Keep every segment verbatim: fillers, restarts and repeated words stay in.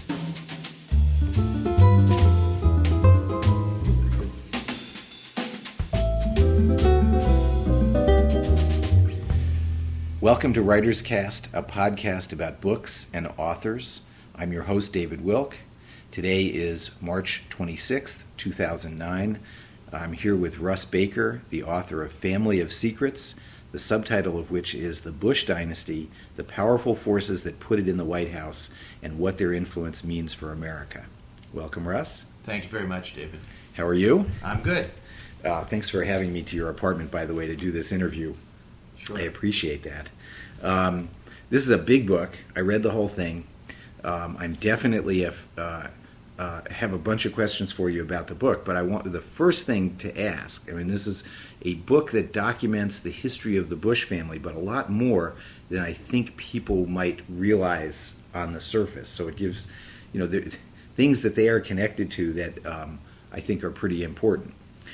Welcome to Writer's Cast, a podcast about books and authors. I'm your host, David Wilk. Today is March twenty-sixth, two thousand nine. I'm here with Russ Baker, the author of Family of Secrets, the subtitle of which is The Bush Dynasty, the Powerful Forces That Put It in the White House, and What Their Influence Means for America. Welcome, Russ. Thank you very much, David. How are you? I'm good. Uh, thanks for having me to your apartment, by the way, to do this interview. Sure. I appreciate that. Um, this is a big book. I read the whole thing. Um, I'm definitely a, uh, uh, have a bunch of questions for you about the book, but I want the first thing to ask. I mean, this is a book that documents the history of the Bush family, but a lot more than I think people might realize on the surface. So it gives, you know, there, things that they are connected to that um, I think are pretty important.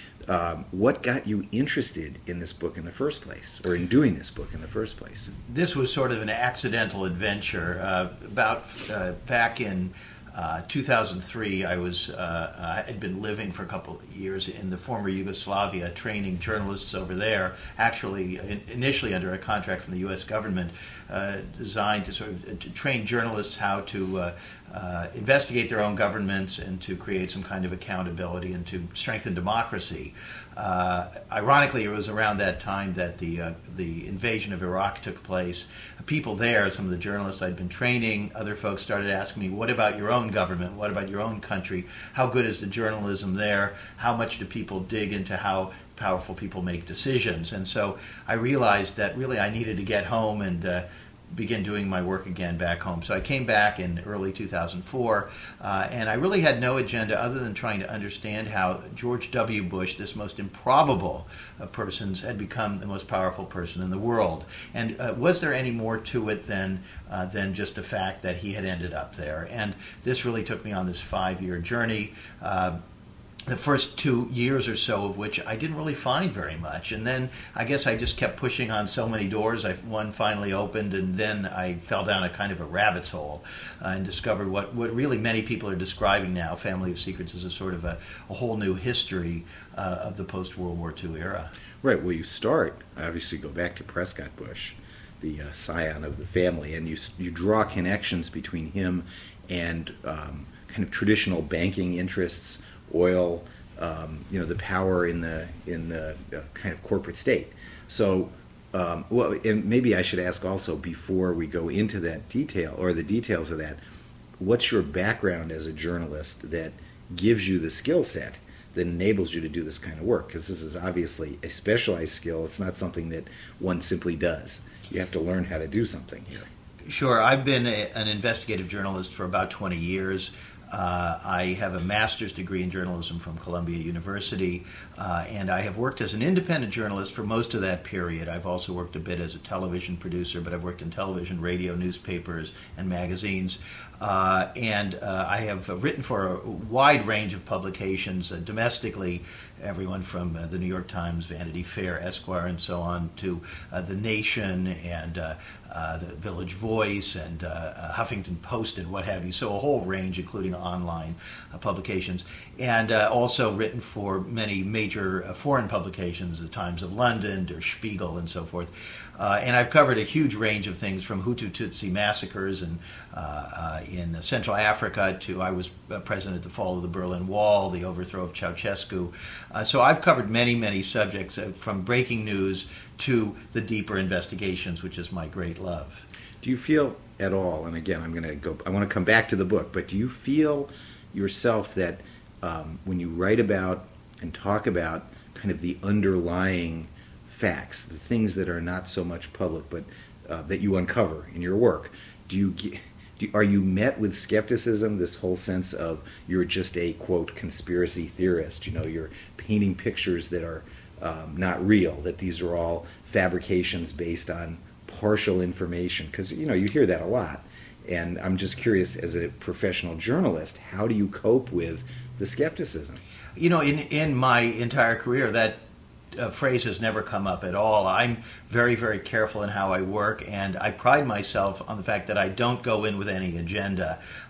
Um, what got you interested in this book in the first place, or in doing this book in the first place? This was sort of an accidental adventure. Uh, about uh, back in uh, two thousand three, I was uh, I had been living for a couple of years in the former Yugoslavia, training journalists over there. Actually, in, initially under a contract from the U S government, uh, designed to sort of to train journalists how to Uh, Uh, investigate their own governments and to create some kind of accountability and to strengthen democracy. Uh, ironically, it was around that time that the uh, the invasion of Iraq took place. People there, some of the journalists I'd been training, other folks started asking me, what about your own government? What about your own country? How good is the journalism there? How much do people dig into how powerful people make decisions? And so I realized that really I needed to get home and uh, begin doing my work again back home. So I came back in early two thousand four, uh, and I really had no agenda other than trying to understand how George W. Bush, this most improbable of persons, had become the most powerful person in the world. And uh, was there any more to it than uh, than just the fact that he had ended up there? And this really took me on this five-year journey. Uh, The first two years or so of which I didn't really find very much. And then I guess I just kept pushing on so many doors. I, one finally opened, and then I fell down a kind of a rabbit's hole uh, and discovered what, what really many people are describing now, Family of Secrets, as a sort of a, a whole new history uh, of the post-World War Two era. Right. Well, you start, obviously go back to Prescott Bush, the uh, scion of the family, and you, you draw connections between him and um, kind of traditional banking interests, oil, um, you know, the power in the in the uh, kind of corporate state. So, um, well, and maybe I should ask also, before we go into that detail or the details of that, what's your background as a journalist that gives you the skill set that enables you to do this kind of work? Because this is obviously a specialized skill. It's not something that one simply does. You have to learn how to do something here. Sure. I've been a, an investigative journalist for about twenty years. Uh, I have a master's degree in journalism from Columbia University, uh, and I have worked as an independent journalist for most of that period. I've also worked a bit as a television producer, but I've worked in television, radio, newspapers, and magazines. Uh, and uh, I have written for a wide range of publications, uh, domestically, everyone from uh, the New York Times, Vanity Fair, Esquire, and so on, to uh, The Nation and uh, uh, the Village Voice and uh, uh, Huffington Post and what have you. So a whole range, including online uh, publications. And uh, also written for many major uh, foreign publications, the Times of London, Der Spiegel, and so forth. Uh, and I've covered a huge range of things, from Hutu Tutsi massacres and uh, uh, in Central Africa to I was uh, present at the fall of the Berlin Wall, the overthrow of Ceausescu. Uh, so I've covered many, many subjects, uh, from breaking news to the deeper investigations, which is my great love. Do you feel at all, and again, I'm going to go, I want to come back to the book, but do you feel yourself that um, when you write about and talk about kind of the underlying facts, the things that are not so much public, but uh, that you uncover in your work, do you, do you are you met with skepticism? This whole sense of you're just a quote conspiracy theorist, you know, you're painting pictures that are um, not real, that these are all fabrications based on partial information, because you know you hear that a lot. And I'm just curious, as a professional journalist, how do you cope with the skepticism? You know, in in my entire career, that uh, phrase has never come up at all. I'm very, very careful in how I work, and I pride myself on the fact that I don't go in with any agenda.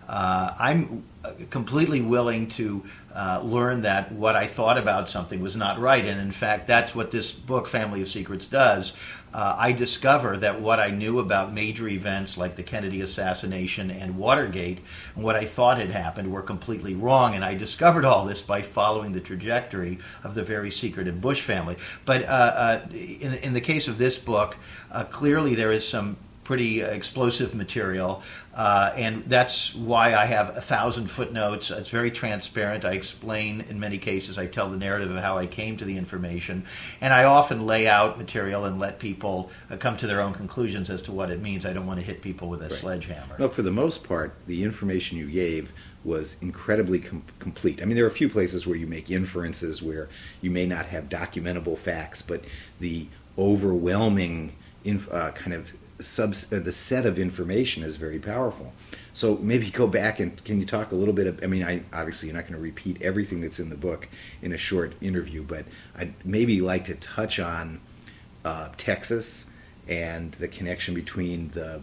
Uh, I'm completely willing to uh, learn that what I thought about something was not right. And in fact, that's what this book, Family of Secrets, does. Uh, I discover that what I knew about major events like the Kennedy assassination and Watergate, and what I thought had happened, were completely wrong. And I discovered all this by following the trajectory of the very secretive Bush family. But uh, uh, in, in the case of this book, uh, clearly there is some pretty explosive material, uh, and that's why I have a thousand footnotes. It's very transparent. I explain, in many cases, I tell the narrative of how I came to the information, and I often lay out material and let people uh, come to their own conclusions as to what it means. I don't want to hit people with a Right. sledgehammer. No, for the most part, the information you gave was incredibly com- complete. I mean, there are a few places where you make inferences where you may not have documentable facts, but the overwhelming inf- uh, kind of subs- uh, the set of information is very powerful. So maybe go back and can you talk a little bit of, I mean, I obviously you're not going to repeat everything that's in the book in a short interview, but I'd maybe like to touch on uh, Texas and the connection between the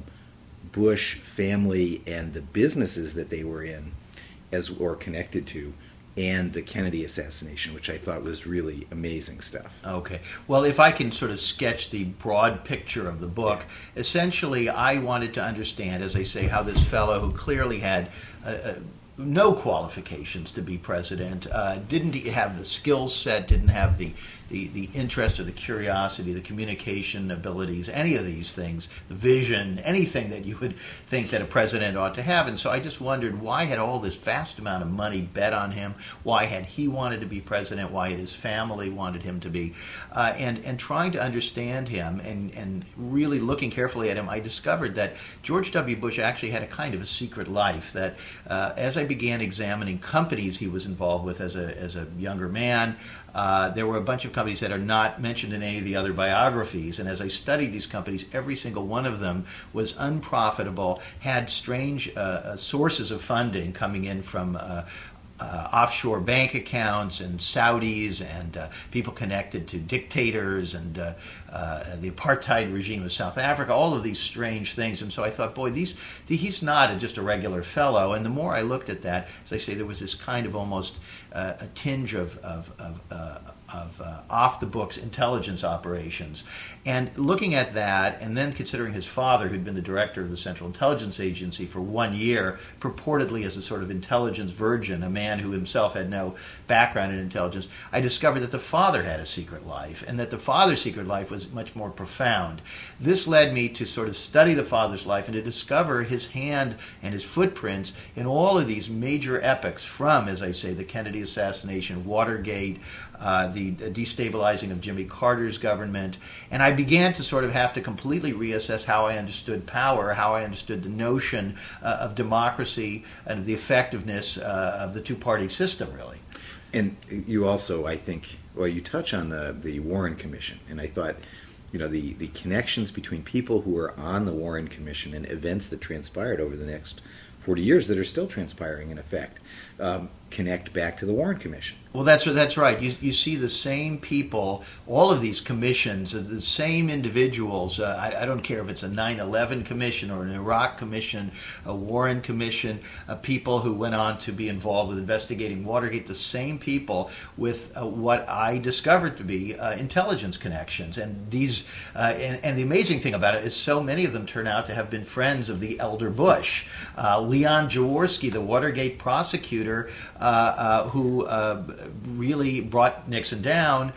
Bush family and the businesses that they were in as or connected to, and the Kennedy assassination, which I thought was really amazing stuff. Okay. Well, if I can sort of sketch the broad picture of the book, essentially I wanted to understand, as I say, how this fellow who clearly had uh, uh, no qualifications to be president, uh, didn't have the skill set, didn't have the, the, the interest or the curiosity, the communication abilities, any of these things, the vision, anything that you would think that a president ought to have. And so I just wondered, why had all this vast amount of money bet on him? Why had he wanted to be president? Why had his family wanted him to be? Uh, and, and trying to understand him and, and really looking carefully at him, I discovered that George W. Bush actually had a kind of a secret life, that uh, as I began examining companies he was involved with as a, as a younger man, Uh, there were a bunch of companies that are not mentioned in any of the other biographies. And as I studied these companies, every single one of them was unprofitable, had strange uh, sources of funding coming in from uh, uh, offshore bank accounts and Saudis and uh, people connected to dictators and uh, uh, the apartheid regime of South Africa, all of these strange things. And so I thought, boy, these, he's not a, just a regular fellow. And the more I looked at that, as I say, there was this kind of almost uh, a tinge of, of, of, uh, of uh, off-the-books intelligence operations. And looking at that, and then considering his father, who'd been the director of the Central Intelligence Agency for one year, purportedly as a sort of intelligence virgin, a man who himself had no background in intelligence, I discovered that the father had a secret life, and that the father's secret life was much more profound. This led me to sort of study the father's life and to discover his hand and his footprints in all of these major epics from, as I say, the Kennedy assassination, Watergate, uh, the destabilizing of Jimmy Carter's government. And I began to sort of have to completely reassess how I understood power, how I understood the notion uh, of democracy and of the effectiveness uh, of the two-party system, really. And you also, I think, well, you touch on the, the Warren Commission, and I thought, you know, the, the connections between people who were on the Warren Commission and events that transpired over the next forty years that are still transpiring in effect um, connect back to the Warren Commission. Well, that's that's right. You you see the same people, all of these commissions, the same individuals. Uh, I, I don't care if it's a nine eleven commission or an Iraq commission, a Warren commission, uh, people who went on to be involved with investigating Watergate. The same people with uh, what I discovered to be uh, intelligence connections. And these, uh, and, and the amazing thing about it is, so many of them turn out to have been friends of the elder Bush. Uh, Leon Jaworski, the Watergate prosecutor, uh, uh, who. Uh, really brought Nixon down,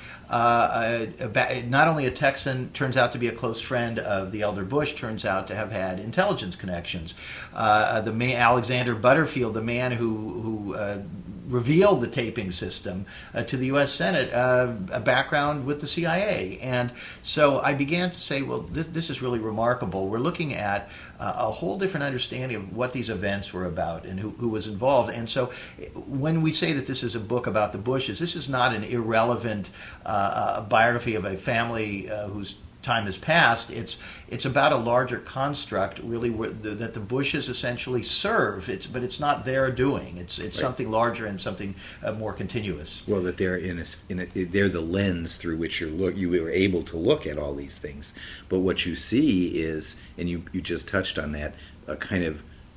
uh, uh, not only a Texan, turns out to be a close friend of the elder Bush, turns out to have had intelligence connections. Uh, the man, Alexander Butterfield, the man who, who uh, revealed the taping system uh, to the U S Senate, uh, a background with the C I A. And so I began to say, well, this, this is really remarkable. We're looking at uh, a whole different understanding of what these events were about and who, who was involved. And so when we say that this is a book about the Bushes, this is not an irrelevant uh, biography of a family uh, whose time has passed. It's it's about a larger construct, really, where the, that the Bushes essentially serve. It's but it's not their doing. It's it's Right. something larger and something uh, more continuous. Well, that they're in a, in a, they're the lens through which you're look you were able to look at all these things. But what you see is, and you you just touched on that, a kind of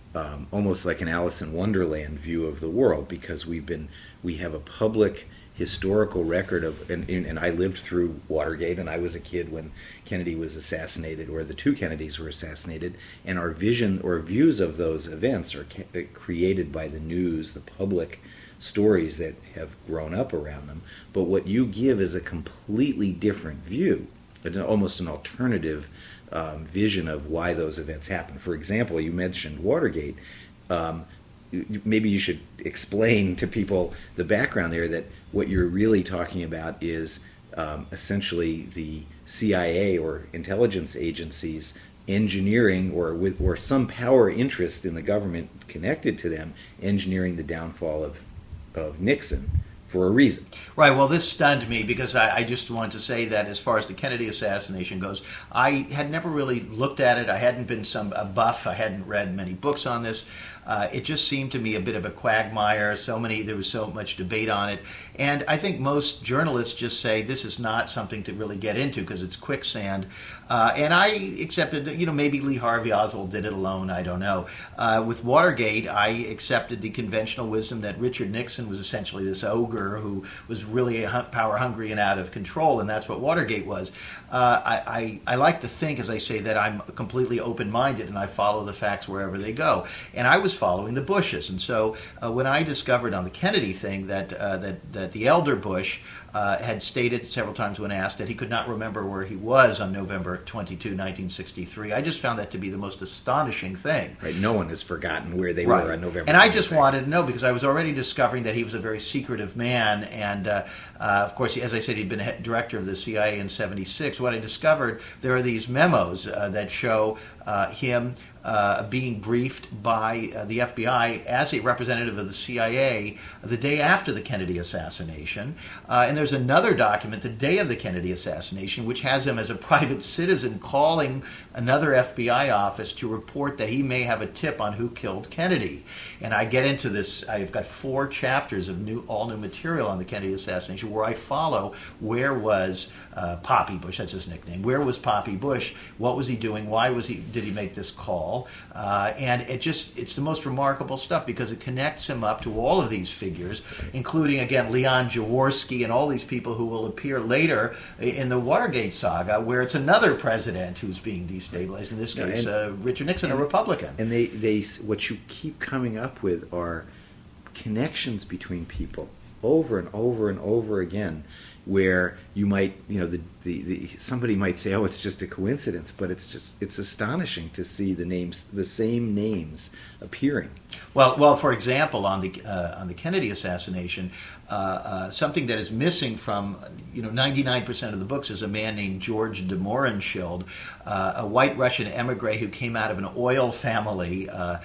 um, almost like an Alice in Wonderland view of the world, because we've been we have a public historical record of, and, and I lived through Watergate, and I was a kid when Kennedy was assassinated, or the two Kennedys were assassinated, and our vision or views of those events are ca- created by the news, the public stories that have grown up around them. But what you give is a completely different view, almost an alternative um, vision of why those events happen. For example, you mentioned Watergate. Um, maybe you should explain to people the background there, that what you're really talking about is um, essentially the C I A or intelligence agencies engineering, or with or some power interest in the government connected to them, engineering the downfall of, of Nixon for a reason. Right. Well, this stunned me because I, I just wanted to say that as far as the Kennedy assassination goes, I had never really looked at it. I hadn't been some a buff. I hadn't read many books on this. Uh, it just seemed to me a bit of a quagmire. So many, there was so much debate on it. And I think most journalists just say this is not something to really get into because it's quicksand. Uh, and I accepted, you know, maybe Lee Harvey Oswald did it alone. I don't know. Uh, with Watergate, I accepted the conventional wisdom that Richard Nixon was essentially this ogre who was really power hungry and out of control, and that's what Watergate was. Uh, I, I, I like to think, as I say, that I'm completely open-minded and I follow the facts wherever they go. And I was following the Bushes, and so uh, when I discovered on the Kennedy thing that uh, that that the elder Bush uh, had stated several times when asked that he could not remember where he was on November twenty-second, nineteen sixty-three, I just found that to be the most astonishing thing. Right, no one has forgotten where they Right. were on November. And I just wanted to know because I was already discovering that he was a very secretive man, and uh, uh, of course, as I said, he'd been head director of the C I A in seventy-six. What I discovered, there are these memos uh, that show uh, him uh, being briefed by uh, the F B I as a representative of the C I A the day after the Kennedy assassination. Uh, and there's another document the day of the Kennedy assassination which has him as a private citizen calling another F B I office to report that he may have a tip on who killed Kennedy. And I get into this, I've got four chapters of new, all new material on the Kennedy assassination where I follow where was uh, Poppy Bush, that's his nickname, where was Poppy Bush, what was he doing, why was he, did he make this call? Uh, and it just, it's the most remarkable stuff because it connects him up to all of these figures, including, again, Leon Jaworski and all these people who will appear later in the Watergate saga, where it's another president who's being destabilized, in this Yeah, case, and- uh, Richard Nixon, and- a Republican. And they, they, what you keep coming up with are connections between people over and over and over again, where you might, you know, the, the, the somebody might say, oh, it's just a coincidence, but it's just, it's astonishing to see the names, the same names appearing. Well, well, for example, on the uh, on the Kennedy assassination, uh, uh, something that is missing from, you know, ninety-nine percent of the books is a man named George de Mohrenschildt, uh, a white Russian emigre who came out of an oil family uh,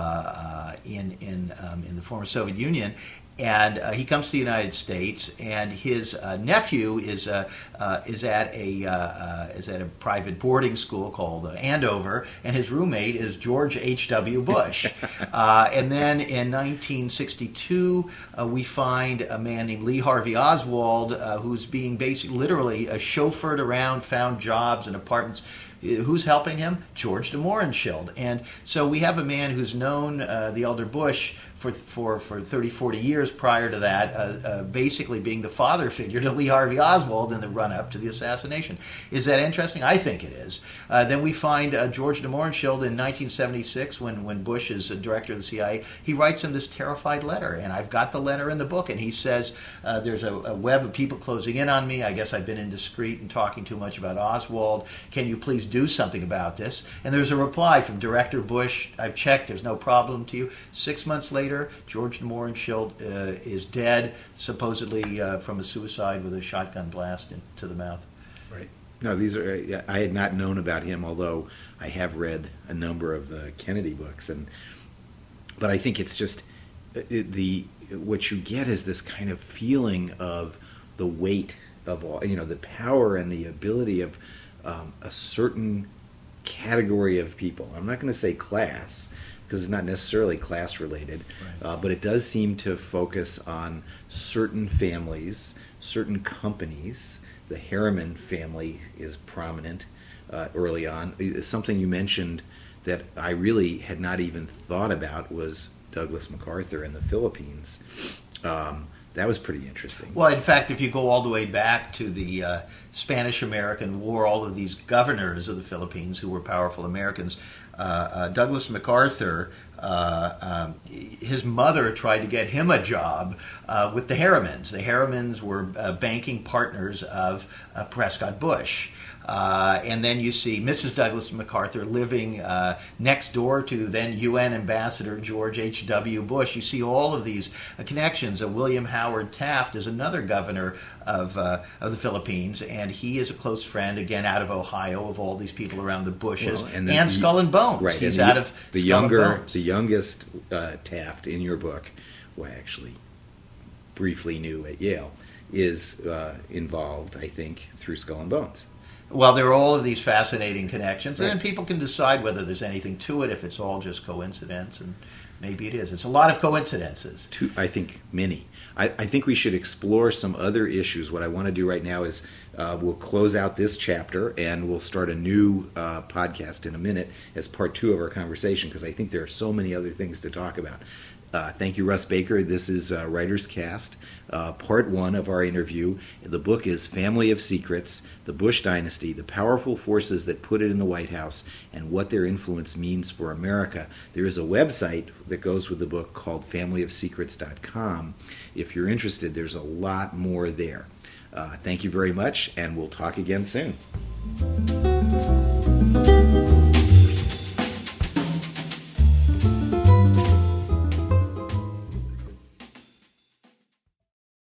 uh, in in um, in the former Soviet Union. And uh, he comes to the United States, and his uh, nephew is uh, uh, is at a uh, uh, is at a private boarding school called uh, Andover, and his roommate is George H W. Bush. uh, and then in nineteen sixty-two, uh, we find a man named Lee Harvey Oswald, uh, who's being basically literally uh, chauffeured around, found jobs and apartments. Who's helping him? George de Mohrenschildt. And so we have a man who's known uh, the elder Bush for, for, for thirty, forty years prior to that, uh, uh, basically being the father figure to Lee Harvey Oswald in the run-up to the assassination. Is that interesting? I think it is. Uh, then we find uh, George de Mohrenschildt in nineteen seventy-six, when, when Bush is a director of the C I A, he writes him this terrified letter, and I've got the letter in the book, and he says, uh, there's a, a web of people closing in on me. I guess I've been indiscreet and talking too much about Oswald. Can you please do something about this? And there's a reply from Director Bush, I've checked, there's no problem to you. Six months later, George de Mohrenschildt uh, is dead, supposedly uh, from a suicide with a shotgun blast into the mouth. Right. No, these are, I had not known about him, although I have read a number of the Kennedy books. And but I think it's just, it, the what you get is this kind of feeling of the weight of all, you know, the power and the ability of um, a certain category of people. I'm not going to say class, because it's not necessarily class related, Right. uh, but it does seem to focus on certain families, certain companies. The Harriman family is prominent uh, early on. It's something you mentioned that I really had not even thought about was Douglas MacArthur in the Philippines. Um, that was pretty interesting. Well, in fact, if you go all the way back to the uh, Spanish-American War, all of these governors of the Philippines who were powerful Americans, uh, uh, Douglas MacArthur, uh, um, his mother tried to get him a job uh, with the Harrimans. The Harrimans were uh, banking partners of uh, Prescott Bush. Uh, and then you see Missus Douglas MacArthur living uh, next door to then U N Ambassador George H W. Bush. You see all of these uh, connections. Uh, William Howard Taft is another governor of uh, of the Philippines, and he is a close friend, again, out of Ohio, of all these people around the Bushes. Well, and and the, Skull and Bones. Right. He's the, out of the Skull younger, and Bones. The youngest uh, Taft in your book, who I actually briefly knew at Yale, is uh, involved, I think, through Skull and Bones. Well, there are all of these fascinating connections, Right. and then people can decide whether there's anything to it, if it's all just coincidence, and maybe it is. It's a lot of coincidences. Two, I think many. I, I think we should explore some other issues. What I want to do right now is uh, we'll close out this chapter and we'll start a new uh, podcast in a minute as part two of our conversation, because I think there are so many other things to talk about. Uh, thank you, Russ Baker. This is uh, Writer's Cast, uh, part one of our interview. The book is Family of Secrets, The Bush Dynasty, The Powerful Forces That Put It in the White House, and What Their Influence Means for America. There is a website that goes with the book called family of secrets dot com. If you're interested, there's a lot more there. Uh, thank you very much, and we'll talk again soon.